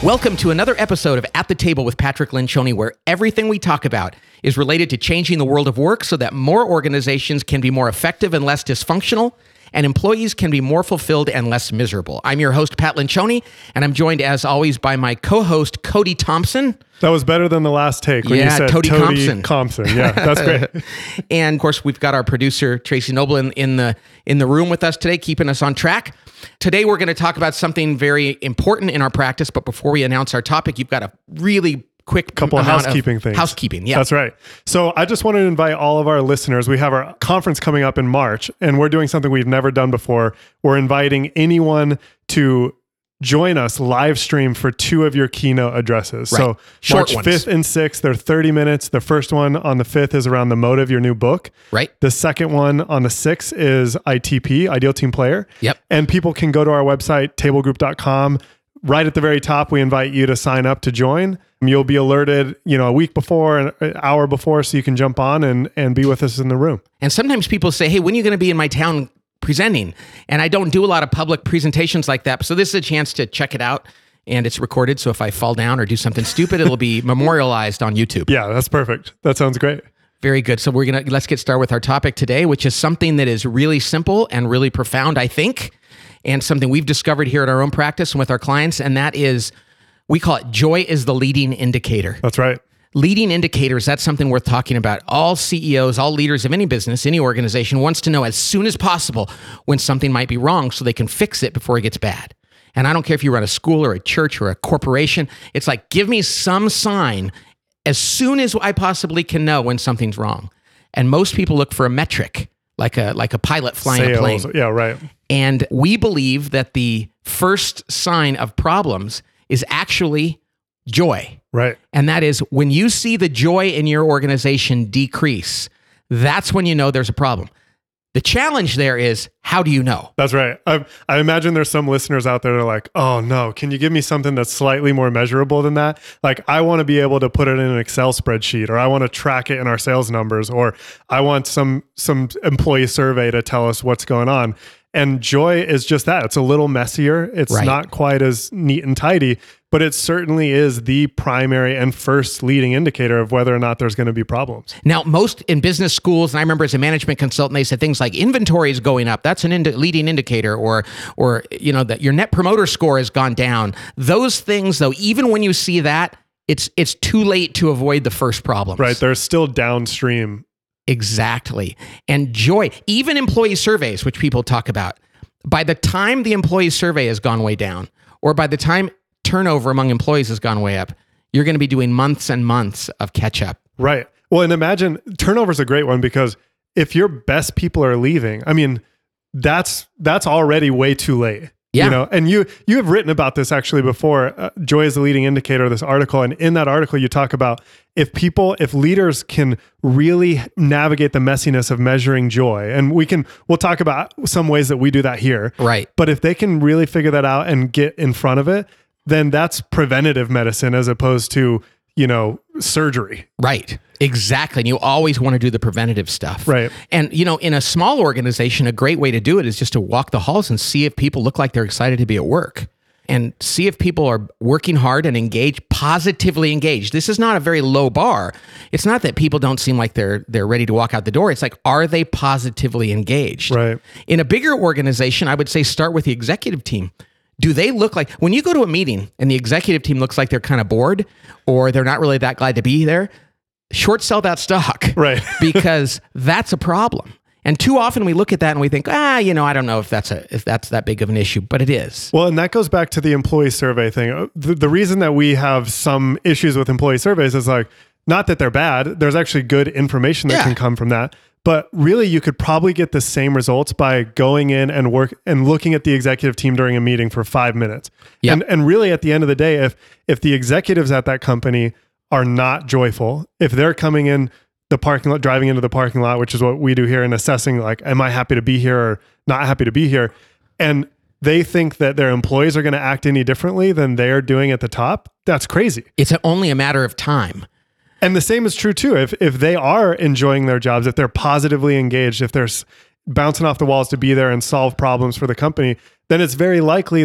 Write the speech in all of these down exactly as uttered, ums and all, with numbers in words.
Welcome to another episode of At the Table with Patrick Lencioni, where everything we talk about is related to changing the world of work so that more organizations can be more effective and less dysfunctional, and employees can be more fulfilled and less miserable. I'm your host, Pat Lencioni, and I'm joined, as always, by my co-host, Cody Thompson. That was better than the last take when yeah, you said Cody Cody Compson. Compson. Yeah, that's great. And, of course, we've got our producer, Tracy Noble, in, in, the, in the room with us today, keeping us on track. Today, we're going to talk about something very important in our practice, but before we announce our topic, you've got a really quick couple of housekeeping of things. Housekeeping, yeah. That's right. So I just wanted to invite all of our listeners. We have our conference coming up in March, and we're doing something we've never done before. We're inviting anyone to join us live stream for two of your keynote addresses. Right. So Short March ones. fifth and sixth, they're thirty minutes. The first one on the fifth is around the motive, your new book. Right. The second one on the sixth is I T P, Ideal Team Player. Yep. And people can go to our website, table group dot com. Right at the very top, we invite you to sign up to join. You'll be alerted, you know, a week before, an hour before, so you can jump on and, and be with us in the room. And sometimes people say, hey, when are you going to be in my town presenting? And I don't do a lot of public presentations like that. So this is a chance to check it out. And it's recorded. So if I fall down or do something stupid, it'll be memorialized on YouTube. Yeah, that's perfect. That sounds great. Very good. So we're going to, let's get started with our topic today, which is something that is really simple and really profound, I think, and something we've discovered here at our own practice and with our clients. And that is, we call it joy is the leading indicator. That's right. Leading indicators, that's something worth talking about. All C E Os, all leaders of any business, any organization wants to know as soon as possible when something might be wrong so they can fix it before it gets bad. And I don't care if you run a school or a church or a corporation. It's like, give me some sign as soon as I possibly can know when something's wrong. And most people look for a metric, like a like a pilot flying Sales. a plane. Yeah, right. And we believe that the first sign of problems is actually joy. Right. And that is when you see the joy in your organization decrease, that's when you know there's a problem. The challenge there is, how do you know? That's right. I, I imagine there's some listeners out there that are like, oh no, can you give me something that's slightly more measurable than that? Like, I want to be able to put it in an Excel spreadsheet, or I want to track it in our sales numbers, or I want some some employee survey to tell us what's going on. And joy is just that. It's a little messier. It's Right. not quite as neat and tidy, but it certainly is the primary and first leading indicator of whether or not there's going to be problems. Now, most in business schools, and I remember as a management consultant, they said things like inventory is going up. That's an indi- leading indicator, or, or you know, that your net promoter score has gone down. Those things, though, even when you see that, it's it's too late to avoid the first problems. Right. There's still downstream. Exactly. And joy, even employee surveys, which people talk about, by the time the employee survey has gone way down, or by the time turnover among employees has gone way up, you're going to be doing months and months of catch up. Right. Well, and imagine turnover is a great one, because if your best people are leaving, I mean, that's that's already way too late. Yeah. You know, and you you have written about this actually before. Uh, joy is the leading indicator of this article, and in that article you talk about if people, if leaders can really navigate the messiness of measuring joy, and we can, we'll talk about some ways that we do that here. Right. But if they can really figure that out and get in front of it, then that's preventative medicine as opposed to, you know, surgery. Right. Exactly. And you always want to do the preventative stuff. Right. And, you know, in a small organization, a great way to do it is just to walk the halls and see if people look like they're excited to be at work, and see if people are working hard and engaged, positively engaged. This is not a very low bar. It's not that people don't seem like they're they're ready to walk out the door. It's like, are they positively engaged? Right. In a bigger organization, I would say start with the executive team. Do they look like, when you go to a meeting and the executive team looks like they're kind of bored, or they're not really that glad to be there, short sell that stock. Right. Because that's a problem. And too often we look at that and we think, ah, you know, I don't know if that's a if that's that big of an issue, but it is. Well, and that goes back to the employee survey thing. The, the reason that we have some issues with employee surveys is like, not that they're bad. There's actually good information that Yeah. can come from that. But really, you could probably get the same results by going in and work and looking at the executive team during a meeting for five minutes. Yep. And and really, at the end of the day, if if the executives at that company are not joyful, if they're coming in the parking lot, driving into the parking lot, which is what we do here, and assessing like, am I happy to be here or not happy to be here? And they think that their employees are going to act any differently than they're doing at the top. That's crazy. It's only a matter of time. And the same is true too. If if they are enjoying their jobs, if they're positively engaged, if they're bouncing off the walls to be there and solve problems for the company, then it's very likely that that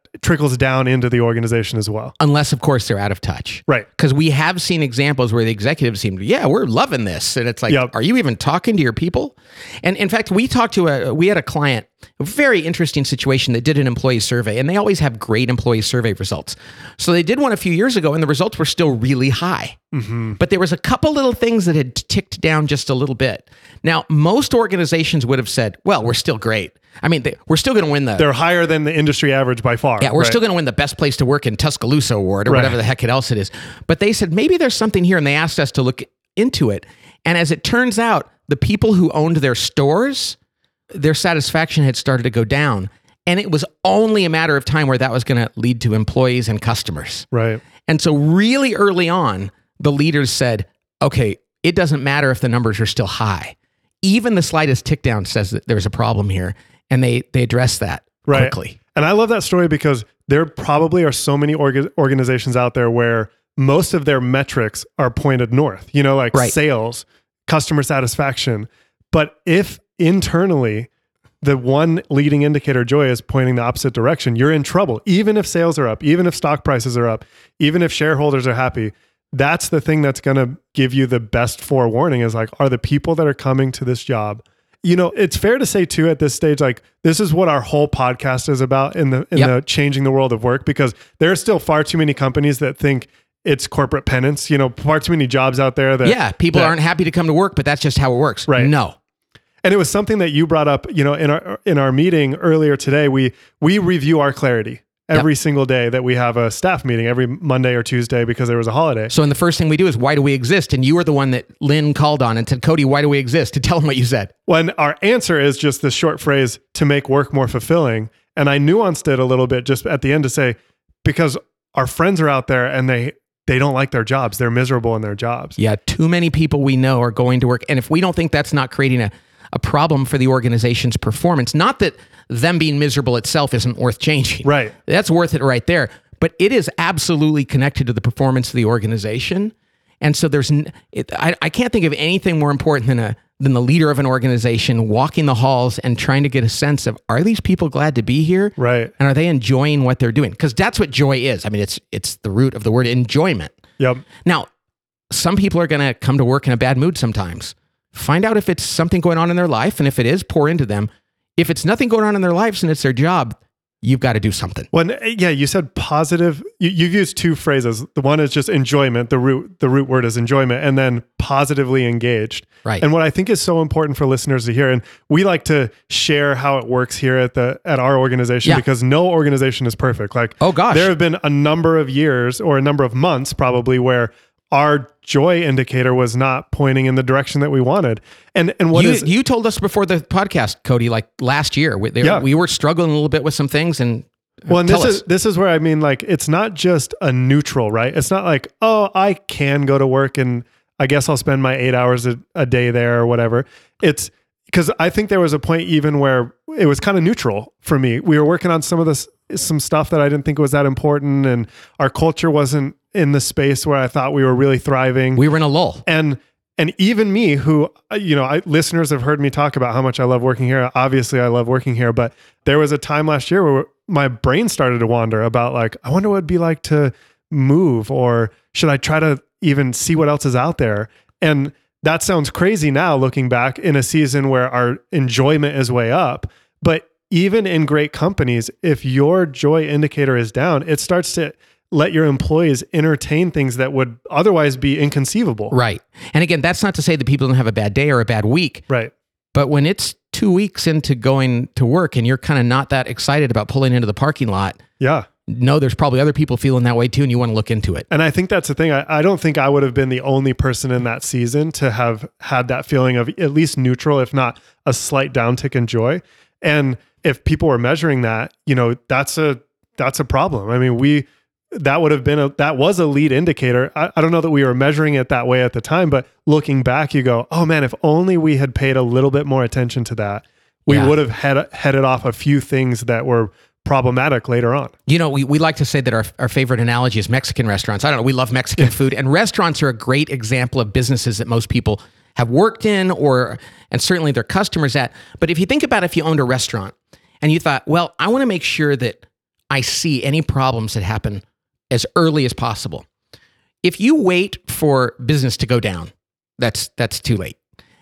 trickles down into the organization as well. Unless, of course, they're out of touch. Right. Because we have seen examples where the executives seem, yeah, we're loving this. And it's like, Yep. are you even talking to your people? And in fact, we talked to a, we had a client, a very interesting situation that did an employee survey, and they always have great employee survey results. So they did one a few years ago, and the results were still really high. Mm-hmm. But there was a couple little things that had ticked down just a little bit. Now, most organizations would have said, well, we're still great. I mean, they, we're still going to win the... They're higher than the industry average by far. Yeah, we're right? still going to win the best place to work in Tuscaloosa award or Right. whatever the heck else it is. But they said, maybe there's something here, and they asked us to look into it. And as it turns out, the people who owned their stores, their satisfaction had started to go down. And it was only a matter of time where that was going to lead to employees and customers. Right. And so really early on, the leaders said, okay, it doesn't matter if the numbers are still high. Even the slightest tick down says that there's a problem here. And they they address that Right. quickly. And I love that story because there probably are so many orga- organizations out there where most of their metrics are pointed north, you know, like Right. sales, customer satisfaction. But if internally the one leading indicator, Joy, is pointing the opposite direction, you're in trouble. Even if sales are up, even if stock prices are up, even if shareholders are happy, that's the thing that's going to give you the best forewarning is like, are the people that are coming to this job? You know, it's fair to say too at this stage, like this is what our whole podcast is about in the in Yep. the changing the world of work, because there are still far too many companies that think it's corporate penance. You know, far too many jobs out there that Yeah, people that- aren't happy to come to work, but that's just how it works. Right. No. And it was something that you brought up, you know, in our in our meeting earlier today. We we review our clarity every single day that we have a staff meeting every Monday or Tuesday because there was a holiday. So, and the first thing we do is, why do we exist? And you were the one that Lynn called on and said, Cody, why do we exist? To tell him what you said. When our answer is just the short phrase, to make work more fulfilling. And I nuanced it a little bit just at the end to say, because our friends are out there and they they don't like their jobs. They're miserable in their jobs. Yeah, too many people we know are going to work. And if we don't think that's not creating a, a problem for the organization's performance, not that them being miserable itself isn't worth changing. Right. That's worth it right there. But it is absolutely connected to the performance of the organization. And so there's, n- it, I, I can't think of anything more important than a than the leader of an organization walking the halls and trying to get a sense of, are these people glad to be here? Right. And are they enjoying what they're doing? Because that's what joy is. I mean, it's it's the root of the word enjoyment. Yep. Now, some people are going to come to work in a bad mood sometimes. Find out if it's something going on in their life. And if it is, pour into them. If it's nothing going on in their lives and it's their job, you've got to do something. When yeah, you said positive. You, you've used two phrases. The one is just enjoyment. The root the root word is enjoyment, and then positively engaged. Right. And what I think is so important for listeners to hear, and we like to share how it works here at the at our organization, Yeah. because no organization is perfect. Like, Oh, gosh. there have been a number of years or a number of months probably where our joy indicator was not pointing in the direction that we wanted. And and what you, is you told us before the podcast, Cody, like last year, we, there, Yeah. we were struggling a little bit with some things. And uh, Well, and tell this us. is this is where I mean, like, it's not just a neutral, right? It's not like, oh, I can go to work and I guess I'll spend my eight hours a, a day there or whatever. It's because I think there was a point even where it was kind of neutral for me. We were working on some of this, some stuff that I didn't think was that important, and our culture wasn't in the space where I thought we were really thriving. we were in a lull. And and even me, who, you know, I, listeners have heard me talk about how much I love working here. Obviously, I love working here, but there was a time last year where my brain started to wander about, like, I wonder what it'd be like to move, or should I try to even see what else is out there? And that sounds crazy now, looking back in a season where our enjoyment is way up. But even in great companies, if your joy indicator is down, it starts to let your employees entertain things that would otherwise be inconceivable. Right. And again, that's not to say that people don't have a bad day or a bad week. Right. But when it's two weeks into going to work and you're kind of not that excited about pulling into the parking lot, Yeah. no, there's probably other people feeling that way too, and you want to look into it. And I think that's the thing. I, I don't think I would have been the only person in that season to have had that feeling of at least neutral, if not a slight downtick in joy. And if people were measuring that, you know, that's a that's a problem. I mean, we that would have been a that was a lead indicator. I, I don't know that we were measuring it that way at the time, but looking back, you go, oh man, if only we had paid a little bit more attention to that, we Yeah. would have head, headed off a few things that were problematic later on. You know, we, we like to say that our, our favorite analogy is Mexican restaurants. I don't know. We love Mexican food, and restaurants are a great example of businesses that most people have worked in, or, and certainly their customers at. But if you think about if you owned a restaurant and you thought, well, I want to make sure that I see any problems that happen as early as possible. If you wait for business to go down, that's that's too late.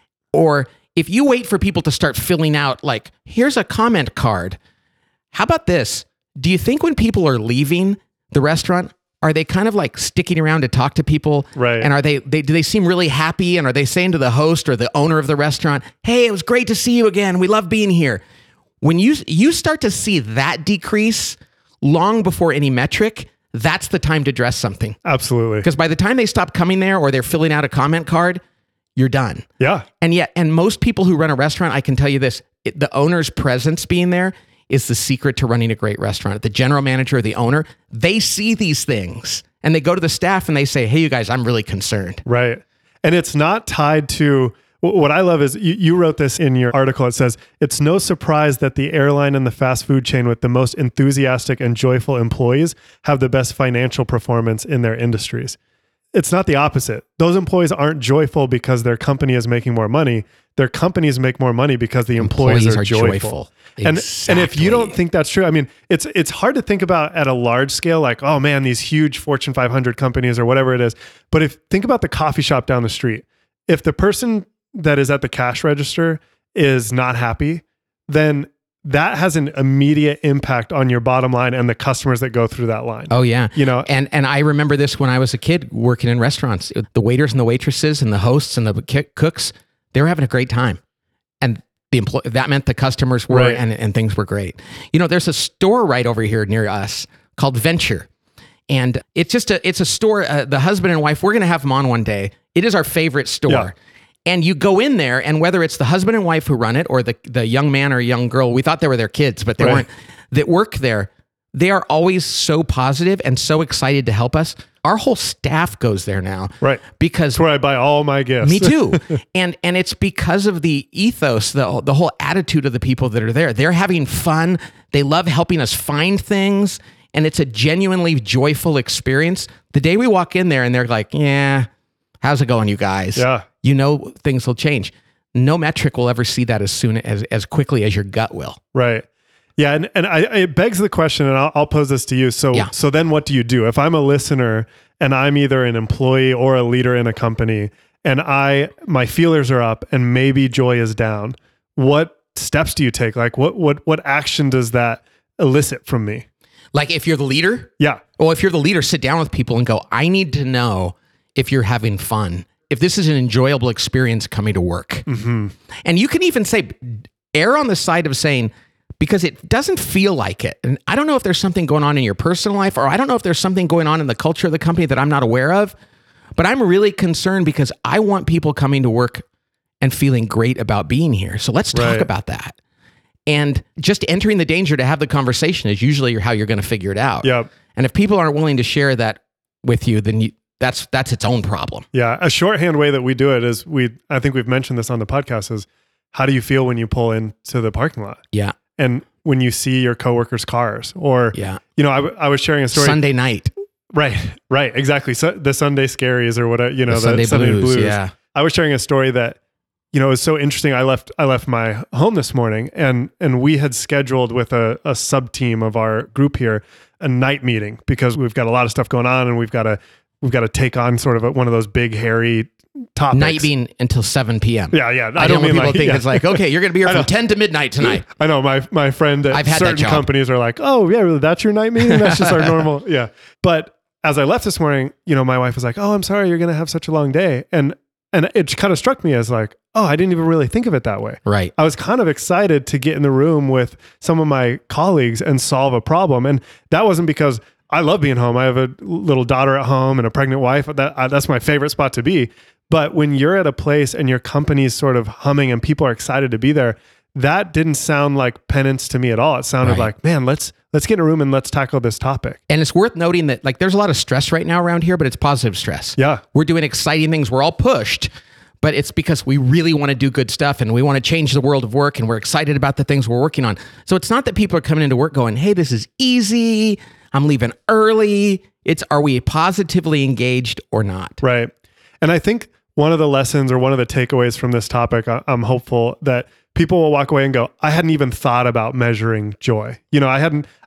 Or if you wait for people to start filling out, like, here's a comment card. How about this? Do you think when people are leaving the restaurant, are they kind of like sticking around to talk to people? Right. And are they, they do they seem really happy? And are they saying to the host or the owner of the restaurant, hey, it was great to see you again. We love being here. When you you start to see that decrease long before any metric, that's the time to address something. Absolutely. Because by the time they stop coming there or they're filling out a comment card, you're done. Yeah. And yet, and most people who run a restaurant, I can tell you this, it, the owner's presence being there is the secret to running a great restaurant. The general manager or the owner, they see these things and they go to the staff and they say, hey, you guys, I'm really concerned. Right. And it's not tied to, what I love is you, you wrote this in your article. It says, it's no surprise that the airline and the fast food chain with the most enthusiastic and joyful employees have the best financial performance in their industries. It's not the opposite. Those employees aren't joyful because their company is making more money. Their companies make more money because the employees, employees are, are joyful. joyful. And, exactly. and if you don't think that's true, I mean, it's it's hard to think about at a large scale, like, oh man, these huge Fortune five hundred companies or whatever it is. But if think about the coffee shop down the street, if the person that is at the cash register is not happy, then that has an immediate impact on your bottom line and the customers that go through that line. Oh yeah. You know, and and I remember this when I was a kid working in restaurants. The waiters and the waitresses and the hosts and the cooks, they were having a great time. And the employ- that meant the customers were, right. and, and things were great. You know, there's a store right over here near us called Venture. And it's just a, it's a store, uh, the husband and wife, we're going to have them on one day. It is our favorite store. Yeah. And you go in there, and whether it's the husband and wife who run it or the, the young man or young girl, we thought they were their kids, but they right. weren't, that work there, they are always so positive and so excited to help us. Our whole staff goes there now. Right. Because that's where I buy all my gifts. Me too. and and it's because of the ethos, the, the whole attitude of the people that are there. They're having fun. They love helping us find things. And it's a genuinely joyful experience. The day we walk in there and they're like, yeah, how's it going, you guys? Yeah. You know, things will change. No metric will ever see that as soon as, as quickly as your gut will. Right. Yeah. And, and I, it begs the question, and I'll, I'll pose this to you. So, Yeah. so then what do you do? If I'm a listener and I'm either an employee or a leader in a company and I, my feelers are up and maybe joy is down, what steps do you take? Like what, what, what action does that elicit from me? Like if you're the leader? Yeah. Well, if you're the leader, sit down with people and go, I need to know if you're having fun, if this is an enjoyable experience coming to work. Mm-hmm. And you can even say, err on the side of saying, because it doesn't feel like it. And I don't know if there's something going on in your personal life, or I don't know if there's something going on in the culture of the company that I'm not aware of, but I'm really concerned because I want people coming to work and feeling great about being here. So let's talk Right. about that. And just entering the danger to have the conversation is usually how you're going to figure it out. Yep. And if people aren't willing to share that with you, then you, that's that's its own problem. Yeah. A shorthand way that we do it is we, I think we've mentioned this on the podcast, is how do you feel when you pull into the parking lot? Yeah. And when you see your coworkers' cars, or, Yeah. you know, I, w- I was sharing a story. Sunday night. Right. Right. Exactly. So the Sunday scaries or whatever, you know, The the, Sunday blues, yeah. I was sharing a story that, you know, it was so interesting. I left, I left my home this morning and, and we had scheduled with a, a sub team of our group here, a night meeting, because we've got a lot of stuff going on and we've got to, we've got to take on sort of a, one of those big, hairy topics. Night being until seven p.m. Yeah. Yeah. I, I don't know mean people like, think yeah. it's like, okay, you're going to be here from ten to midnight tonight. I know my, my friend at I've had that certain job. companies are like, oh yeah, really, that's your night meeting. That's just our normal. Yeah. But as I left this morning, you know, my wife was like, oh, I'm sorry, you're going to have such a long day. And, and it kind of struck me as like, oh, I didn't even really think of it that way. Right. I was kind of excited to get in the room with some of my colleagues and solve a problem. And that wasn't because I love being home. I have a little daughter at home and a pregnant wife. That uh, that's my favorite spot to be. But when you're at a place and your company's sort of humming and people are excited to be there, that didn't sound like penance to me at all. It sounded Right. like, man, let's let's get in a room and let's tackle this topic. And it's worth noting that like there's a lot of stress right now around here, but it's positive stress. Yeah. We're doing exciting things. We're all pushed, but it's because we really want to do good stuff and we want to change the world of work and we're excited about the things we're working on. So it's not that people are coming into work going, hey, this is easy. I'm leaving early. It's, are we positively engaged or not? Right. And I think one of the lessons or one of the takeaways from this topic, I- I'm hopeful that people will walk away and go, I hadn't even thought about measuring joy. You know, I hadn't,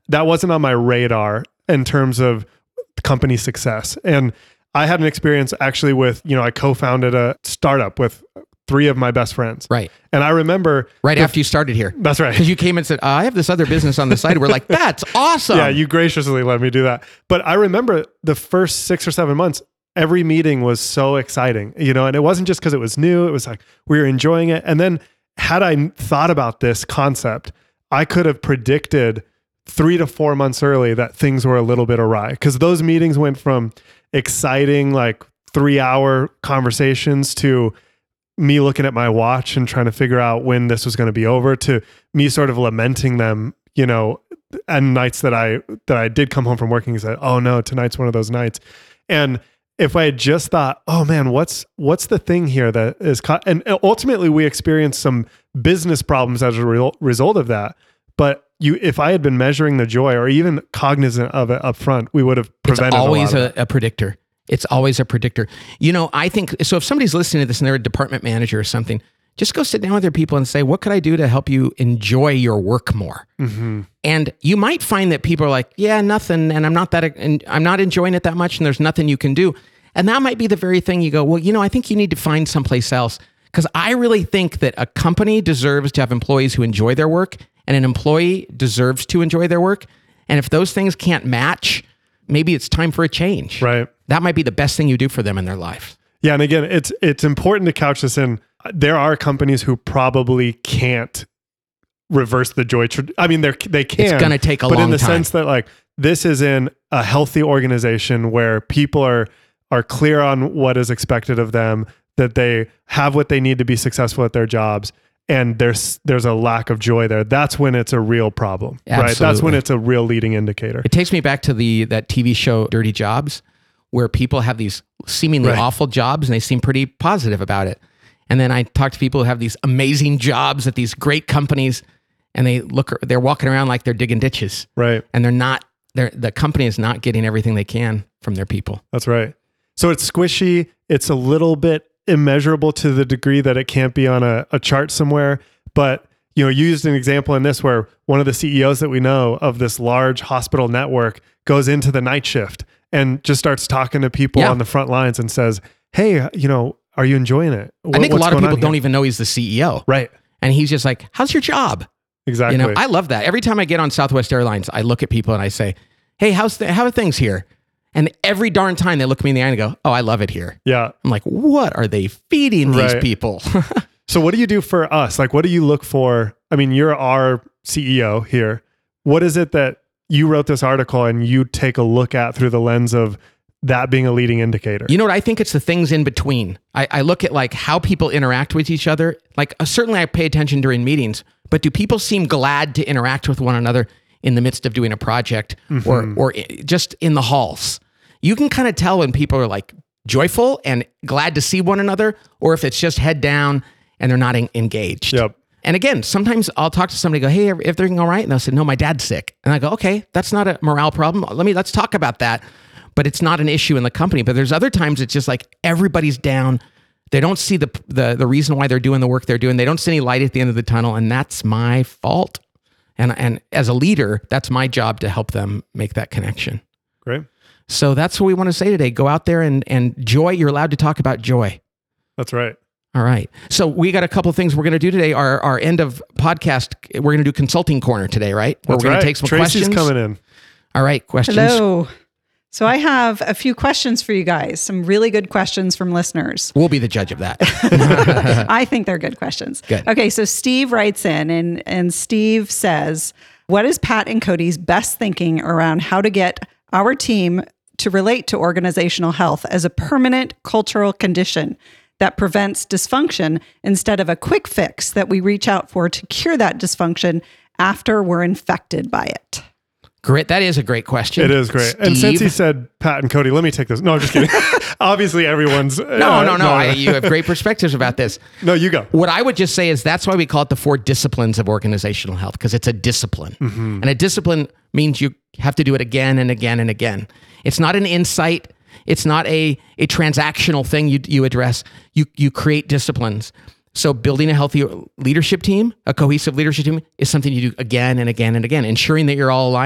that wasn't on my radar in terms of company success. And I had an experience actually with, you know, I co-founded a startup with three of my best friends. Right. And I remember... Right the, after you started here. That's right. Because you came and said, oh, I have this other business on the side. We're like, that's awesome. Yeah, you graciously let me do that. But I remember the first six or seven months, every meeting was so exciting, you know, and it wasn't just because it was new. It was like we were enjoying it. And then had I thought about this concept, I could have predicted three to four months early that things were a little bit awry, because those meetings went from exciting, like three hour conversations to me looking at my watch and trying to figure out when this was going to be over, to me sort of lamenting them, you know, and nights that I, that I did come home from working and said, oh no, tonight's one of those nights. And if I had just thought, oh man, what's, what's the thing here that is, co-? And ultimately we experienced some business problems as a re- result of that. But you, if I had been measuring the joy or even cognizant of it up front, we would have prevented It's always a, lot a, of that. a predictor. It's always a predictor. You know, I think, so if somebody's listening to this and they're a department manager or something, just go sit down with your people and say, what could I do to help you enjoy your work more? Mm-hmm. And you might find that people are like, yeah, nothing. And I'm not that, and I'm not enjoying it that much. And there's nothing you can do. And that might be the very thing you go, well, you know, I think you need to find someplace else. Because I really think that a company deserves to have employees who enjoy their work, and an employee deserves to enjoy their work. And if those things can't match, maybe it's time for a change. Right. That might be the best thing you do for them in their life. Yeah. And again, it's, it's important to couch this in, there are companies who probably can't reverse the joy. Tra- I mean, they're, they can. It's going to take a but long time. in the sense that like, this is in a healthy organization where people are, are clear on what is expected of them, that they have what they need to be successful at their jobs, and there's there's a lack of joy there. That's when it's a real problem, Absolutely. right? That's when it's a real leading indicator. It takes me back to the that T V show Dirty Jobs, where people have these seemingly Right. awful jobs and they seem pretty positive about it. And then I talk to people who have these amazing jobs at these great companies, and they look they're walking around like they're digging ditches, Right. and they're not. They're the company is not getting everything they can from their people. That's right. So it's squishy. It's a little bit immeasurable to the degree that it can't be on a, a chart somewhere. But, you know, you used an example in this where one of the C E Os that we know of this large hospital network goes into the night shift and just starts talking to people Yeah. on the front lines and says, hey, you know, are you enjoying it? What, I think a what's lot of going people on don't here? even know he's the C E O. Right. And he's just like, how's your job? Exactly. You know, I love that. Every time I get on Southwest Airlines, I look at people and I say, hey, how's the, how are things here? And every darn time they look me in the eye and go, oh, I love it here. yeah. I'm like, what are they feeding these Right. people? So what do you do for us? Like, what do you look for? I mean, you're our C E O here. What is it that you wrote this article and you take a look at through the lens of that being a leading indicator? You know what? I think it's the things in between. I, I look at like how people interact with each other. Like uh, certainly I pay attention during meetings, but do people seem glad to interact with one another in the midst of doing a project Mm-hmm. or, or i- just in the halls? You can kind of tell when people are like joyful and glad to see one another, or if it's just head down and they're not en- engaged. Yep. And again, sometimes I'll talk to somebody, go, hey, if they're all right, and they'll say, no, my dad's sick. And I go, okay, that's not a morale problem. Let me, let's talk about that. But it's not an issue in the company. But there's other times it's just like everybody's down. They don't see the, the, the reason why they're doing the work they're doing. They don't see any light at the end of the tunnel. And that's my fault. And, and as a leader, that's my job to help them make that connection. Great. So that's what we want to say today. Go out there and, and joy. You're allowed to talk about joy. That's right. All right. So we got a couple of things we're going to do today. Our our end of podcast, we're going to do consulting corner today, right? Where That's we're going right. to take some Tracy's questions. coming in. All right, questions. Hello. So I have a few questions for you guys, some really good questions from listeners. We'll be the judge of that. I think they're good questions. Good. Okay, so Steve writes in and, and Steve says, what is Pat and Cody's best thinking around how to get our team to relate to organizational health as a permanent cultural condition that prevents dysfunction instead of a quick fix that we reach out for to cure that dysfunction after we're infected by it? Great. That is a great question. It is great. And since he Steve- said Pat and Cody, let me take this. No, I'm just kidding. Obviously, everyone's. No, no, no. I, you have great perspectives about this. no, you go. What I would just say is that's why we call it the four disciplines of organizational health, because it's a discipline. Mm-hmm. And a discipline means you have to do it again and again and again. It's not an insight. It's not a, a transactional thing you, you address. You, you create disciplines. So building a healthy leadership team, a cohesive leadership team, is something you do again and again and again. Ensuring that you're all aligned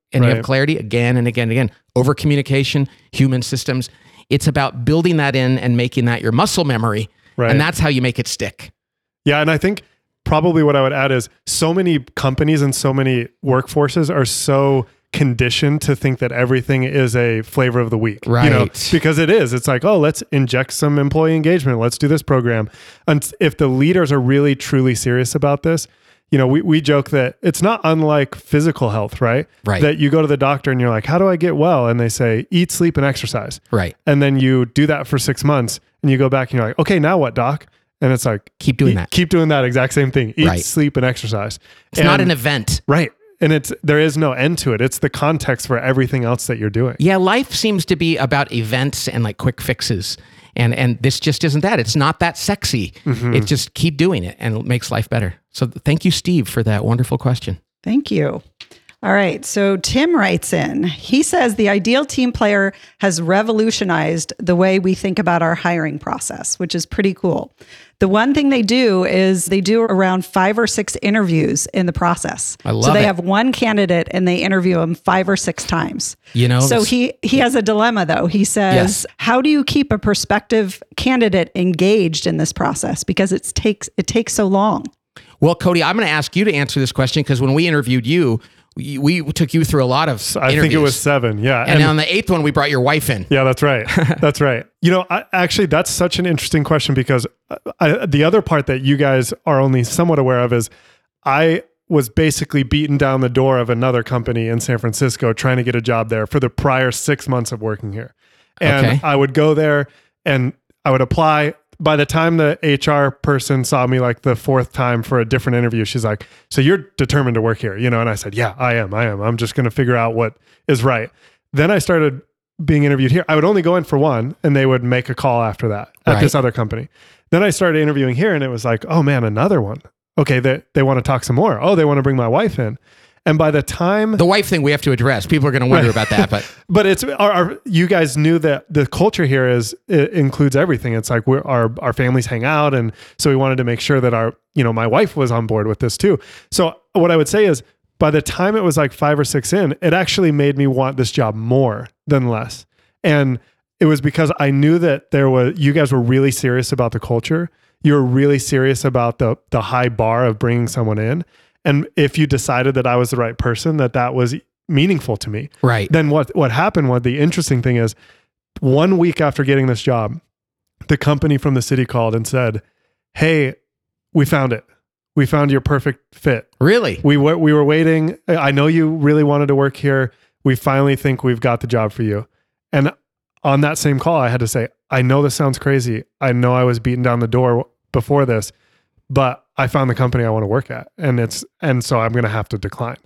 and you Right. have clarity again and again and again. Over communication, human systems. It's about building that in and making that your muscle memory. Right. And that's how you make it stick. Yeah. And I think probably what I would add is so many companies and so many workforces are so conditioned to think that everything is a flavor of the week. You know, Right. because it is. It's like, oh, let's inject some employee engagement. Let's do this program. And if the leaders are really, truly serious about this, you know, we, we joke that it's not unlike physical health, right? Right. That you go to the doctor and you're like, how do I get well? And they say, eat, sleep, and exercise. Right. And then you do that for six months and you go back and you're like, okay, now what, doc? And it's like, Keep doing eat- that. Keep doing that exact same thing. Eat, Right. sleep, and exercise. It's not an event. Right. And it's there is no end to it. It's the context for everything else that you're doing. Yeah, life seems to be about events and like quick fixes. And and this just isn't that. It's not that sexy. Mm-hmm. It's just keep doing it and it makes life better. So thank you, Steve, for that wonderful question. Thank you. All right. So Tim writes in, he says the ideal team player has revolutionized the way we think about our hiring process, which is pretty cool. The one thing they do is they do around five or six interviews in the process. I love so they it. have one candidate and they interview him five or six times. You know, So that's- he he has a dilemma though. He says, Yes. how do you keep a prospective candidate engaged in this process? Because it takes it takes so long. Well, Cody, I'm going to ask you to answer this question because when we interviewed you, we, we took you through a lot of I interviews. think it was seven. Yeah. And, on the eighth one, we brought your wife in. Yeah, that's right. That's right. You know, I, actually, that's such an interesting question because I, the other part that you guys are only somewhat aware of is I was basically beaten down the door of another company in San Francisco trying to get a job there for the prior six months of working here. And Okay. I would go there and I would apply. By the time the H R person saw me like the fourth time for a different interview, she's like, so you're determined to work here, you know? And I said, yeah, I am. I am. I'm just going to figure out what is right. Then I started being interviewed here. I would only go in for one and they would make a call after that at Right. this other company. Then I started interviewing here and it was like, oh man, another one. Okay. They, they want to talk some more. Oh, they want to bring my wife in. And by the time The wife thing we have to address. People are going to wonder about that, but but it's our, our you guys knew that the culture here is it includes everything. It's like we're our our families hang out, and so we wanted to make sure that our you know my wife was on board with this too. So what I would say is by the time it was like five or six in, it actually made me want this job more than less. And it was because I knew that there was you guys were really serious about the culture. You were really serious about the the high bar of bringing someone in. And if you decided that I was the right person, that that was meaningful to me. right. Then what, what happened, what the interesting thing is, one week after getting this job, the company from the city called and said, hey, we found it. We found your perfect fit. Really? We were, we were waiting. I know you really wanted to work here. We finally think we've got the job for you. And on that same call, I had to say, I know this sounds crazy. I know I was beaten down the door before this, but I found the company I want to work at. And it's, and so I'm going to have to decline.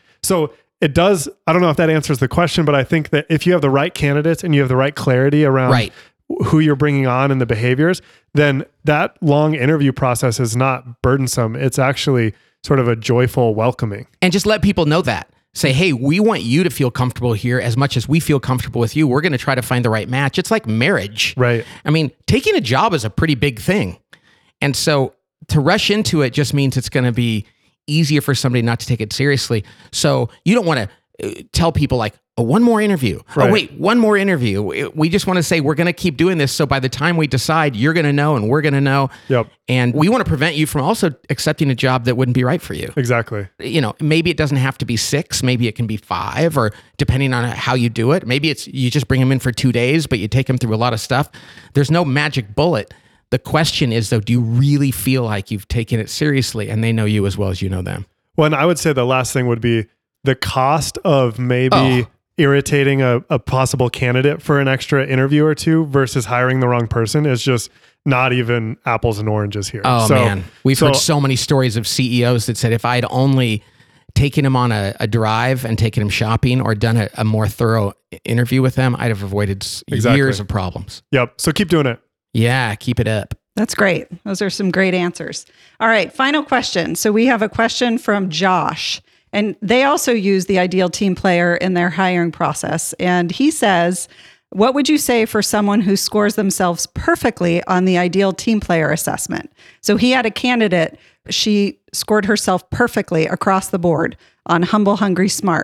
So it does, I don't know if that answers the question, but I think that if you have the right candidates and you have the right clarity around Right. who you're bringing on and the behaviors, then that long interview process is not burdensome. It's actually sort of a joyful welcoming. And just let people know that. Say, hey, we want you to feel comfortable here as much as we feel comfortable with you. We're going to try to find the right match. It's like marriage. Right. I mean, taking a job is a pretty big thing. And so to rush into it just means it's going to be easier for somebody not to take it seriously. So you don't want to tell people like, oh, one more interview. Right. Oh, wait, one more interview. We just want to say we're going to keep doing this. So by the time we decide, you're going to know and we're going to know. Yep. And we want to prevent you from also accepting a job that wouldn't be right for you. Exactly. You know, maybe it doesn't have to be six, maybe it can be five, or depending on how you do it. Maybe it's you just bring them in for two days, but you take them through a lot of stuff. There's no magic bullet. The question is, though, do you really feel like you've taken it seriously and they know you as well as you know them? Well, and I would say the last thing would be the cost of maybe Oh. irritating a, a possible candidate for an extra interview or two versus hiring the wrong person is just not even apples and oranges here. Oh, So- man. We've so- heard so many stories of C E Os that said, if I'd only taken him on a, a drive and taken him shopping or done a, a more thorough interview with them, I'd have avoided s- Exactly. years of problems. Yep. So keep doing it. Yeah, keep it up. That's great. Those are some great answers. All right, final question. So we have a question from Josh, and they also use the ideal team player in their hiring process. And he says, what would you say for someone who scores themselves perfectly on the ideal team player assessment? So he had a candidate, she scored herself perfectly across the board on humble, hungry, smart.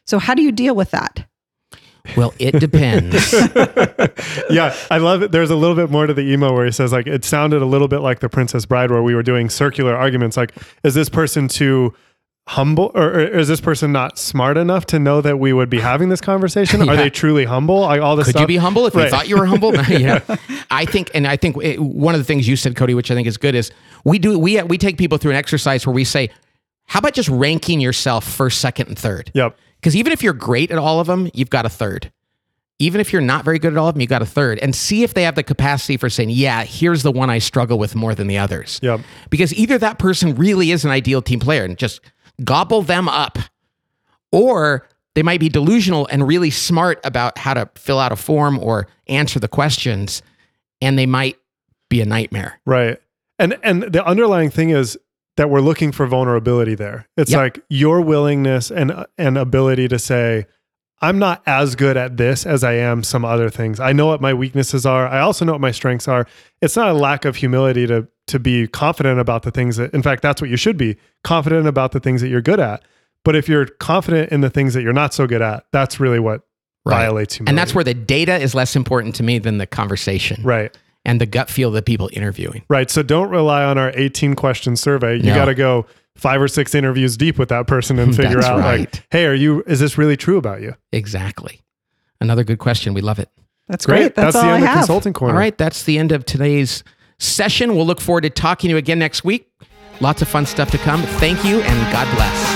So how do you deal with that? Well, it depends. Yeah, I love it. There's a little bit more to the email where he says, like, it sounded a little bit like The Princess Bride, where we were doing circular arguments. Like, is this person too humble, or, or is this person not smart enough to know that we would be having this conversation? Yeah. Are they truly humble? Like, all this Could stuff. you be humble if Right. you thought you were humble? Yeah. I think, and I think it, one of the things you said, Cody, which I think is good, is we do we we take people through an exercise where we say, how about just ranking yourself first, second, and third? Yep. Because even if you're great at all of them, you've got a third. Even if you're not very good at all of them, you got a third. And see if they have the capacity for saying, yeah, here's the one I struggle with more than the others. Yep. Because either that person really is an ideal team player and just gobble them up, or they might be delusional and really smart about how to fill out a form or answer the questions, and they might be a nightmare. Right. And and the underlying thing is that we're looking for vulnerability there. It's Yep. like your willingness and and ability to say, I'm not as good at this as I am some other things. I know what my weaknesses are. I also know what my strengths are. It's not a lack of humility to to be confident about the things that, in fact, that's what you should be, confident about the things that you're good at. But if you're confident in the things that you're not so good at, that's really what Right. violates humility. And that's where the data is less important to me than the conversation. Right. And the gut feel of the people interviewing. Right. So don't rely on our eighteen question survey. You No. got to go five or six interviews deep with that person and figure That's out right. like, hey, are you, is this really true about you? Exactly. Another good question. We love it. That's great. That's, all the I end of have. Consulting Corner. All right. That's the end of today's session. We'll look forward to talking to you again next week. Lots of fun stuff to come. Thank you and God bless.